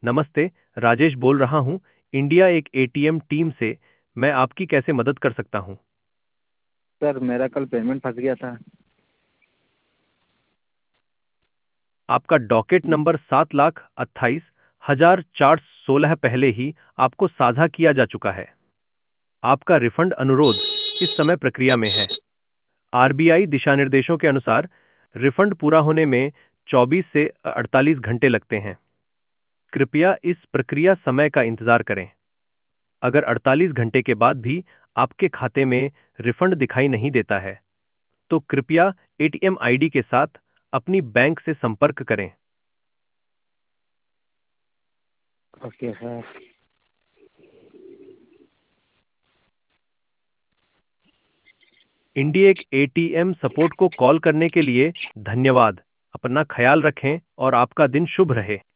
नमस्ते, राजेश बोल रहा हूँ, इंडिया एक एटीएम टीम से। मैं आपकी कैसे मदद कर सकता हूँ? सर मेरा कल पेमेंट फंस गया था। आपका डॉकेट नंबर 7,28,416 पहले ही आपको साझा किया जा चुका है। आपका रिफंड अनुरोध इस समय प्रक्रिया में है। आरबीआई दिशा निर्देशों के अनुसार रिफंड पूरा होने में 24 से 48 घंटे लगते हैं। कृपया इस प्रक्रिया समय का इंतजार करें। अगर 48 घंटे के बाद भी आपके खाते में रिफंड दिखाई नहीं देता है, तो कृपया एटीएम आईडी के साथ अपनी बैंक से संपर्क करें। Okay sir. इंडिया एक एटीएम सपोर्ट को कॉल करने के लिए धन्यवाद। अपना ख्याल रखें और आपका दिन शुभ रहे।